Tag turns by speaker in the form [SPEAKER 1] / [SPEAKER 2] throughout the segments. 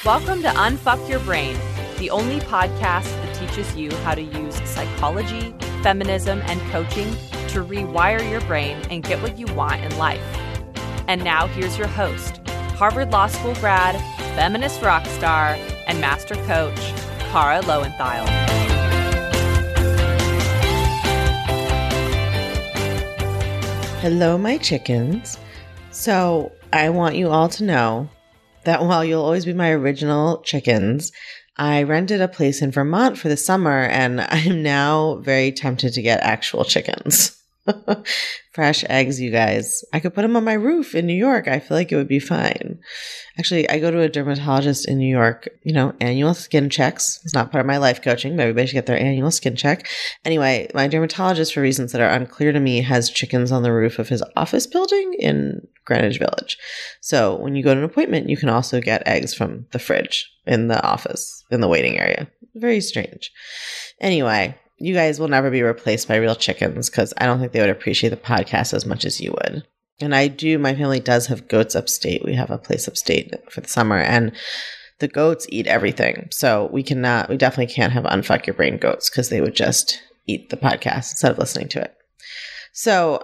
[SPEAKER 1] Welcome to Unfuck Your Brain, the only podcast that teaches you how to use psychology, feminism, and coaching to rewire your brain and get what you want in life. And now here's your host, Harvard Law School grad, feminist rock star, and master coach, Kara Loewentheil.
[SPEAKER 2] Hello, my chickens. So I want you all to know that while you'll always be my original chickens, I rented a place in Vermont for the summer, and I'm now very tempted to get actual chickens. Fresh eggs, you guys. I could put them on my roof in New York. I feel like it would be fine. Actually, I go to a dermatologist in New York, annual skin checks. It's not part of my life coaching, but everybody should get their annual skin check. Anyway, my dermatologist, for reasons that are unclear to me, has chickens on the roof of his office building in Greenwich Village. So when you go to an appointment, you can also get eggs from the fridge in the office, in the waiting area. Very strange. Anyway, you guys will never be replaced by real chickens because I don't think they would appreciate the podcast as much as you would. And my family does have goats upstate. We have a place upstate for the summer, and the goats eat everything. So we definitely can't have Unfuck Your Brain goats because they would just eat the podcast instead of listening to it. So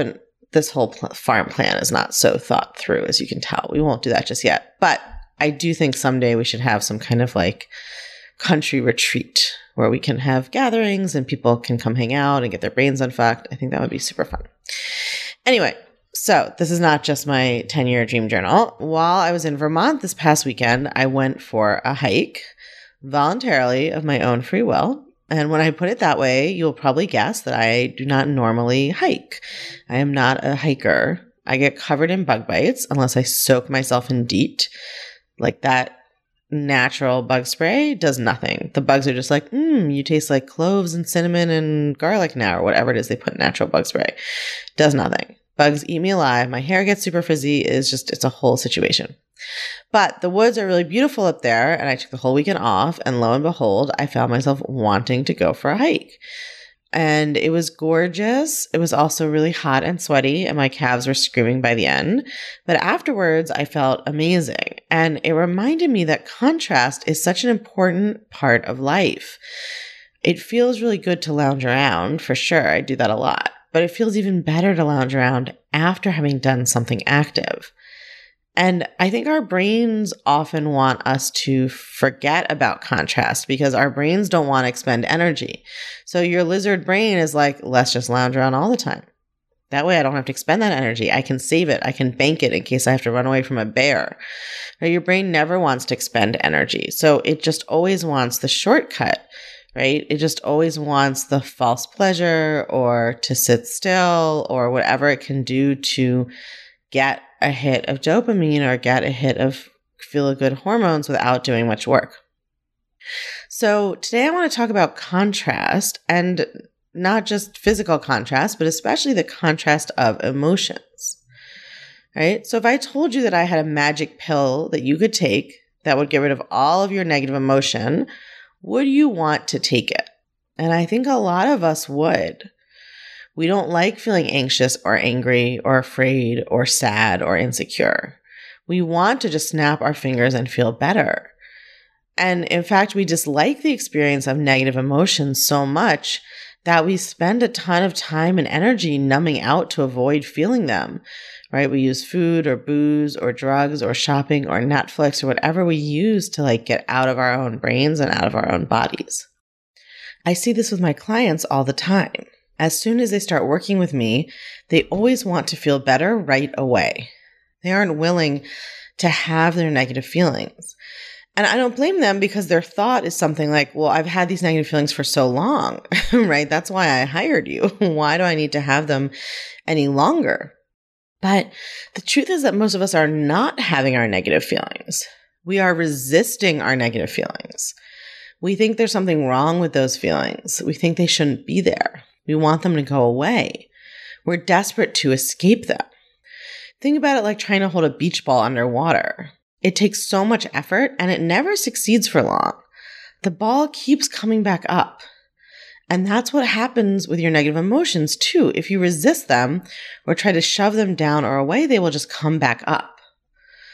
[SPEAKER 2] this whole farm plan is not so thought through, as you can tell. We won't do that just yet. But I do think someday we should have some kind of like country retreat where we can have gatherings and people can come hang out and get their brains unfucked. I think that would be super fun. Anyway, so this is not just my 10-year dream journal. While I was in Vermont this past weekend, I went for a hike voluntarily of my own free will. And when I put it that way, you'll probably guess that I do not normally hike. I am not a hiker. I get covered in bug bites unless I soak myself in DEET. Like that natural bug spray does nothing. The bugs are just like, you taste like cloves and cinnamon and garlic now, or whatever it is they put in natural bug spray. Does nothing. Bugs eat me alive. My hair gets super frizzy. It's a whole situation. But the woods are really beautiful up there, and I took the whole weekend off, and lo and behold, I found myself wanting to go for a hike. And it was gorgeous. It was also really hot and sweaty, and my calves were screaming by the end. But afterwards, I felt amazing. And it reminded me that contrast is such an important part of life. It feels really good to lounge around, for sure. I do that a lot. But it feels even better to lounge around after having done something active. And I think our brains often want us to forget about contrast because our brains don't want to expend energy. So your lizard brain is like, let's just lounge around all the time. That way I don't have to expend that energy. I can save it. I can bank it in case I have to run away from a bear. Your brain never wants to expend energy. So it just always wants the shortcut, right? It just always wants the false pleasure or to sit still or whatever it can do to get a hit of dopamine or get a hit of feel-good hormones without doing much work. So today I want to talk about contrast, and not just physical contrast, but especially the contrast of emotions, right? So if I told you that I had a magic pill that you could take that would get rid of all of your negative emotion, would you want to take it? And I think a lot of us would. We don't like feeling anxious or angry or afraid or sad or insecure. We want to just snap our fingers and feel better. And in fact, we dislike the experience of negative emotions so much that we spend a ton of time and energy numbing out to avoid feeling them, right? We use food or booze or drugs or shopping or Netflix or whatever we use to get out of our own brains and out of our own bodies. I see this with my clients all the time. As soon as they start working with me, they always want to feel better right away. They aren't willing to have their negative feelings. And I don't blame them because their thought is something like, well, I've had these negative feelings for so long, right? That's why I hired you. Why do I need to have them any longer? But the truth is that most of us are not having our negative feelings. We are resisting our negative feelings. We think there's something wrong with those feelings. We think they shouldn't be there. We want them to go away. We're desperate to escape them. Think about it like trying to hold a beach ball underwater. It takes so much effort and it never succeeds for long. The ball keeps coming back up. And that's what happens with your negative emotions too. If you resist them or try to shove them down or away, they will just come back up.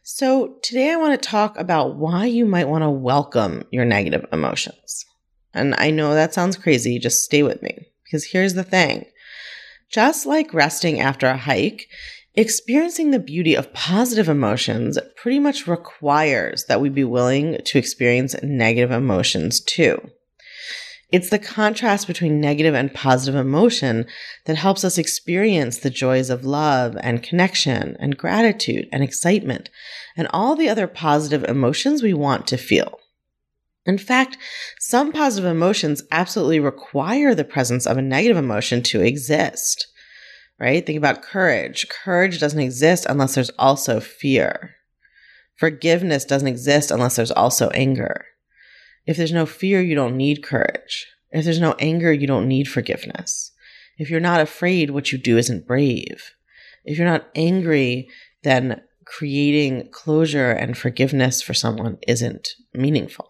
[SPEAKER 2] So today I want to talk about why you might want to welcome your negative emotions. And I know that sounds crazy, just stay with me, because here's the thing. Just like resting after a hike, experiencing the beauty of positive emotions pretty much requires that we be willing to experience negative emotions too. It's the contrast between negative and positive emotion that helps us experience the joys of love and connection and gratitude and excitement and all the other positive emotions we want to feel. In fact, some positive emotions absolutely require the presence of a negative emotion to exist, right? Think about courage. Courage doesn't exist unless there's also fear. Forgiveness doesn't exist unless there's also anger. If there's no fear, you don't need courage. If there's no anger, you don't need forgiveness. If you're not afraid, what you do isn't brave. If you're not angry, then creating closure and forgiveness for someone isn't meaningful.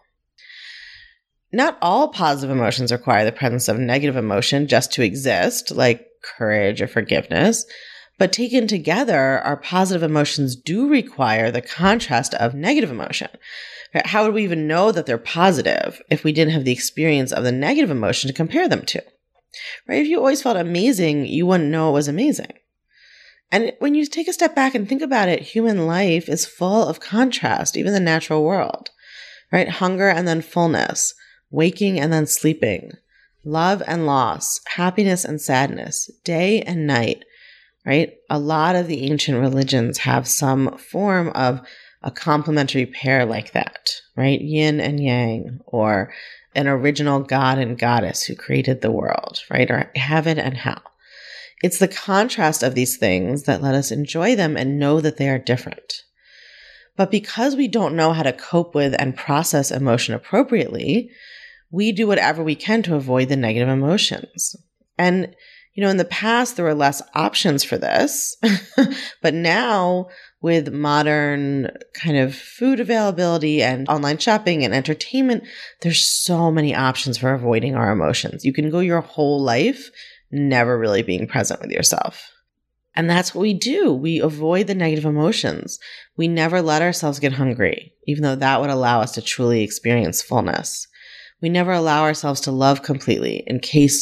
[SPEAKER 2] Not all positive emotions require the presence of negative emotion just to exist, like courage or forgiveness. But taken together, our positive emotions do require the contrast of negative emotion. How would we even know that they're positive if we didn't have the experience of the negative emotion to compare them to? Right? If you always felt amazing, you wouldn't know it was amazing. And when you take a step back and think about it, human life is full of contrast, even the natural world, right? Hunger and then fullness, waking and then sleeping, love and loss, happiness and sadness, day and night, right? A lot of the ancient religions have some form of a complementary pair like that, right? Yin and yang, or an original god and goddess who created the world, right? Or heaven and hell. It's the contrast of these things that let us enjoy them and know that they are different. But because we don't know how to cope with and process emotion appropriately, we do whatever we can to avoid the negative emotions. And in the past, there were less options for this, but now with modern kind of food availability and online shopping and entertainment, there's so many options for avoiding our emotions. You can go your whole life never really being present with yourself. And that's what we do. We avoid the negative emotions. We never let ourselves get hungry, even though that would allow us to truly experience fullness. We never allow ourselves to love completely in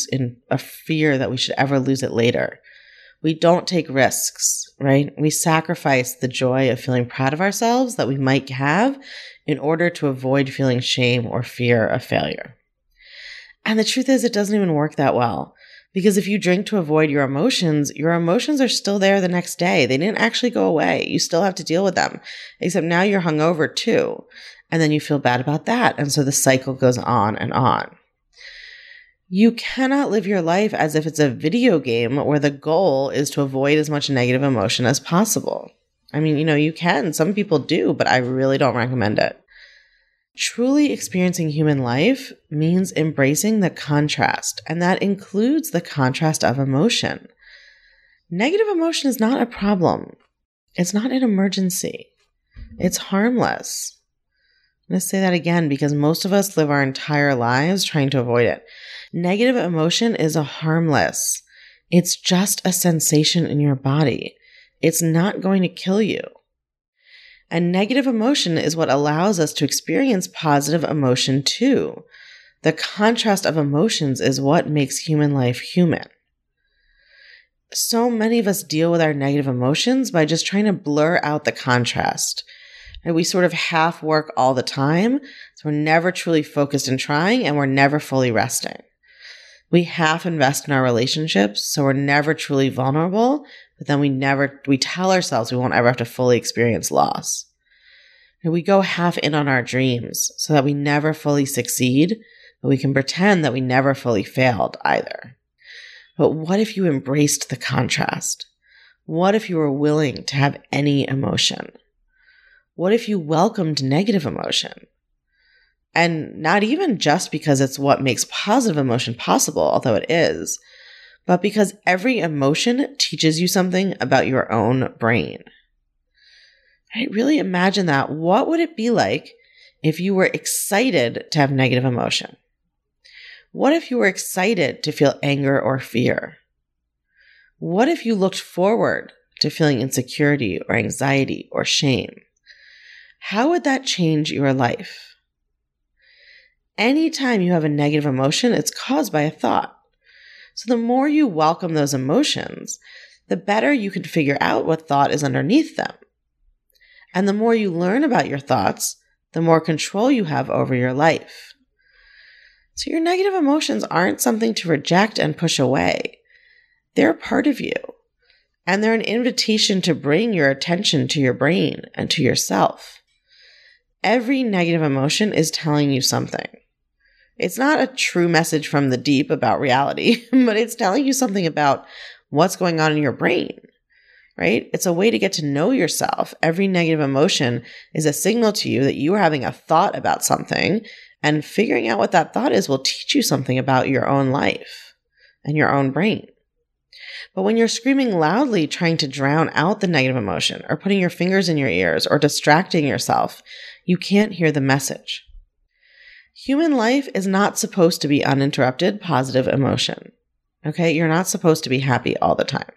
[SPEAKER 2] a fear that we should ever lose it later. We don't take risks, right? We sacrifice the joy of feeling proud of ourselves that we might have in order to avoid feeling shame or fear of failure. And the truth is, it doesn't even work that well. Because if you drink to avoid your emotions are still there the next day. They didn't actually go away. You still have to deal with them, except now you're hungover too. And then you feel bad about that. And so the cycle goes on and on. You cannot live your life as if it's a video game where the goal is to avoid as much negative emotion as possible. I mean, you can. Some people do, but I really don't recommend it. Truly experiencing human life means embracing the contrast, and that includes the contrast of emotion. Negative emotion is not a problem. It's not an emergency. It's harmless. I'm going to say that again because most of us live our entire lives trying to avoid it. Negative emotion is harmless. It's just a sensation in your body. It's not going to kill you. And negative emotion is what allows us to experience positive emotion too. The contrast of emotions is what makes human life human. So many of us deal with our negative emotions by just trying to blur out the contrast. And we sort of half work all the time, so we're never truly focused and trying, and we're never fully resting. We half invest in our relationships, so we're never truly vulnerable, but then we tell ourselves we won't ever have to fully experience loss. And we go half in on our dreams so that we never fully succeed, but we can pretend that we never fully failed either. But what if you embraced the contrast? What if you were willing to have any emotion? What if you welcomed negative emotion? And not even just because it's what makes positive emotion possible, although it is, but because every emotion teaches you something about your own brain. Right? Really imagine that. What would it be like if you were excited to have negative emotion? What if you were excited to feel anger or fear? What if you looked forward to feeling insecurity or anxiety or shame? how would that change your life? Anytime you have a negative emotion, it's caused by a thought. So the more you welcome those emotions, the better you can figure out what thought is underneath them. And the more you learn about your thoughts, the more control you have over your life. So your negative emotions aren't something to reject and push away. They're a part of you. And they're an invitation to bring your attention to your brain and to yourself. Every negative emotion is telling you something. It's not a true message from the deep about reality, but it's telling you something about what's going on in your brain, right? It's a way to get to know yourself. Every negative emotion is a signal to you that you are having a thought about something, and figuring out what that thought is will teach you something about your own life and your own brain. But when you're screaming loudly, trying to drown out the negative emotion, or putting your fingers in your ears, or distracting yourself, you can't hear the message. Human life is not supposed to be uninterrupted positive emotion. Okay? You're not supposed to be happy all the time.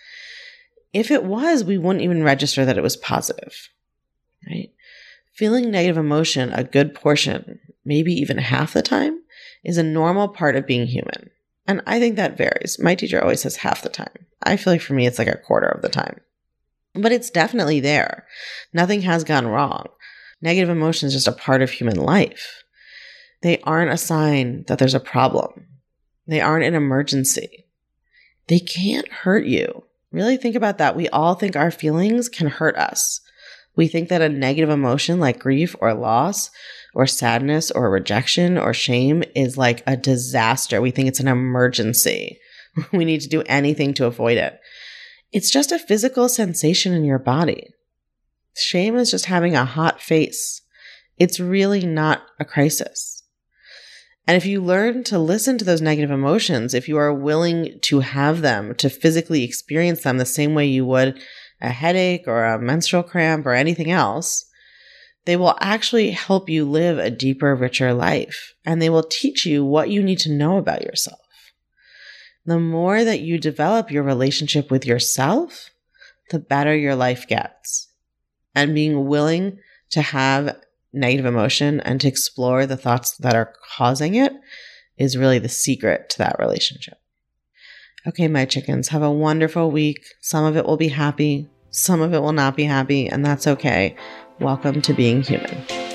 [SPEAKER 2] If it was, we wouldn't even register that it was positive, right? Feeling negative emotion a good portion, maybe even half the time, is a normal part of being human. And I think that varies. My teacher always says half the time. I feel like for me, it's like a quarter of the time. But it's definitely there. Nothing has gone wrong. Negative emotion is just a part of human life. They aren't a sign that there's a problem. They aren't an emergency. They can't hurt you. Really think about that. We all think our feelings can hurt us. We think that a negative emotion like grief or loss or sadness or rejection or shame is like a disaster. We think it's an emergency. We need to do anything to avoid it. It's just a physical sensation in your body. Shame is just having a hot face. It's really not a crisis. And if you learn to listen to those negative emotions, if you are willing to have them, to physically experience them the same way you would a headache or a menstrual cramp or anything else, they will actually help you live a deeper, richer life. And they will teach you what you need to know about yourself. The more that you develop your relationship with yourself, the better your life gets. And being willing to have negative emotion and to explore the thoughts that are causing it is really the secret to that relationship. Okay, my chickens, have a wonderful week. Some of it will be happy, some of it will not be happy, and that's okay. Welcome to being human.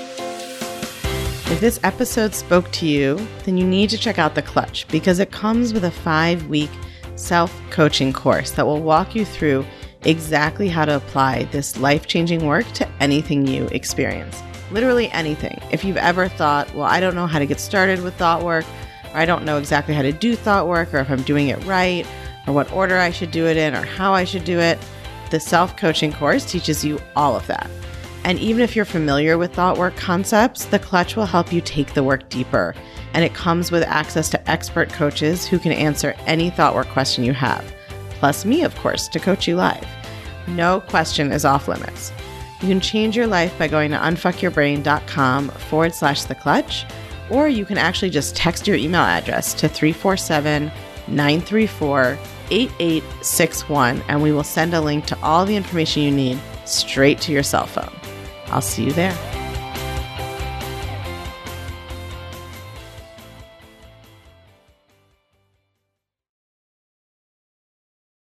[SPEAKER 2] If this episode spoke to you, then you need to check out The Clutch, because it comes with a 5-week self-coaching course that will walk you through exactly how to apply this life-changing work to anything you experience. Literally anything. If you've ever thought, well, I don't know how to get started with thought work, or I don't know exactly how to do thought work, or if I'm doing it right, or what order I should do it in, or how I should do it, the self-coaching course teaches you all of that. And even if you're familiar with thought work concepts, The Clutch will help you take the work deeper. And it comes with access to expert coaches who can answer any thought work question you have. Plus me, of course, to coach you live. No question is off limits. You can change your life by going to unfuckyourbrain.com/The Clutch, or you can actually just text your email address to 347-934-8861, and we will send a link to all the information you need straight to your cell phone. I'll see you there.